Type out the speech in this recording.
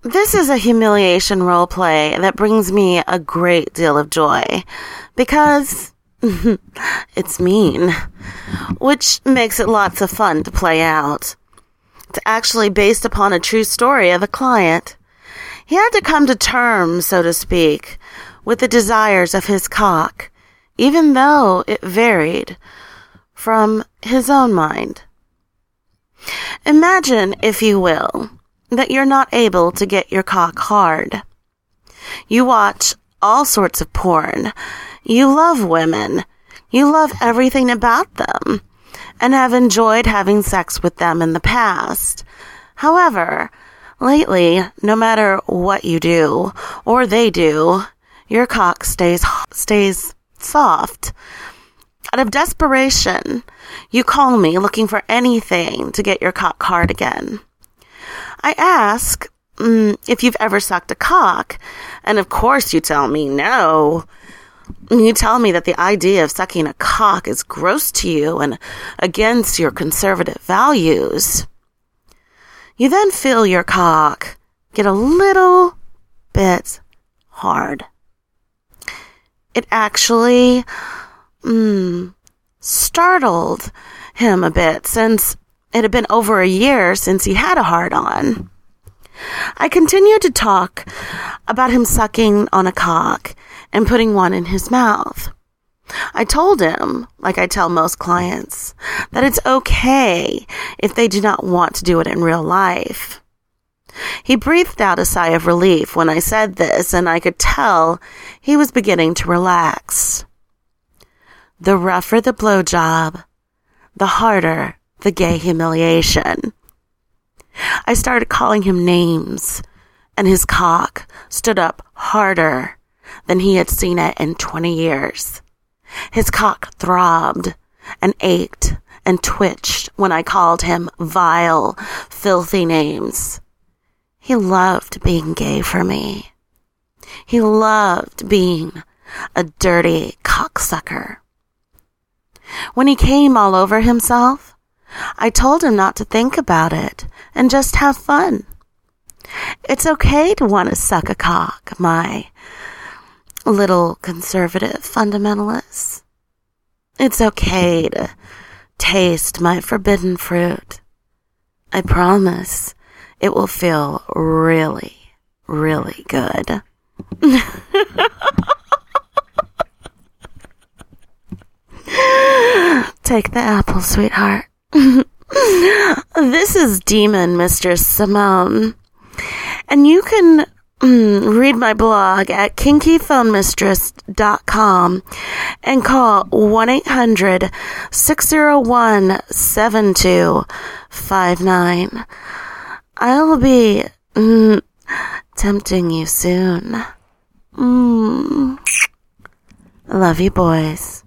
This is a humiliation role play that brings me a great deal of joy because it's mean, which makes it lots of fun to play out. It's actually based upon a true story of a client. He had to come to terms, so to speak, with the desires of his cock, even though it varied from his own mind. Imagine, if you will, that you're not able to get your cock hard. You watch all sorts of porn. You love women. You love everything about them and have enjoyed having sex with them in the past. However, lately, no matter what you do or they do, your cock stays soft. Out of desperation, you call me looking for anything to get your cock hard again. I ask if you've ever sucked a cock, and of course you tell me no. You tell me that the idea of sucking a cock is gross to you and against your conservative values. You then feel your cock get a little bit hard. It actually startled him a bit, since it had been over a year since he had a hard-on. I continued to talk about him sucking on a cock and putting one in his mouth. I told him, like I tell most clients, that it's okay if they do not want to do it in real life. He breathed out a sigh of relief when I said this, and I could tell he was beginning to relax. The rougher the blowjob, the harder the gay humiliation. I started calling him names, and his cock stood up harder than he had seen it in 20 years. His cock throbbed and ached and twitched when I called him vile, filthy names. He loved being gay for me. He loved being a dirty cocksucker. When he came all over himself, I told him not to think about it and just have fun. It's okay to want to suck a cock, my little conservative fundamentalist. It's okay to taste my forbidden fruit. I promise it will feel really, really good. Take the apple, sweetheart. This is Demon Mistress Simone, and you can read my blog at kinkyphonemistress.com and call 1-800-601-7259. I'll be tempting you soon. Love you, boys.